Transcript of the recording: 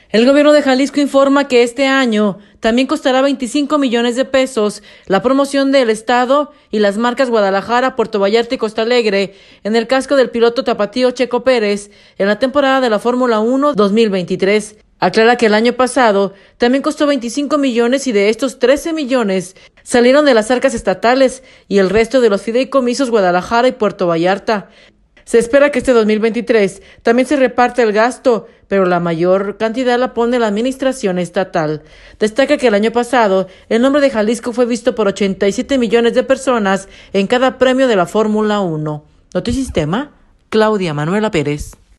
El gobierno de Jalisco informa que este año también costará 25 millones de pesos la promoción del estado y las marcas Guadalajara, Puerto Vallarta y Costa Alegre en el casco del piloto tapatío Checo Pérez en la temporada de la Fórmula 1 2023. Aclara que el año pasado también costó 25 millones y de estos 13 millones salieron de las arcas estatales y el resto de los fideicomisos Guadalajara y Puerto Vallarta. Se espera que este 2023 también se reparte el gasto, pero la mayor cantidad la pone la administración estatal. Destaca que el año pasado el nombre de Jalisco fue visto por 87 millones de personas en cada premio de la Fórmula 1. Notisistema, Claudia Manuela Pérez.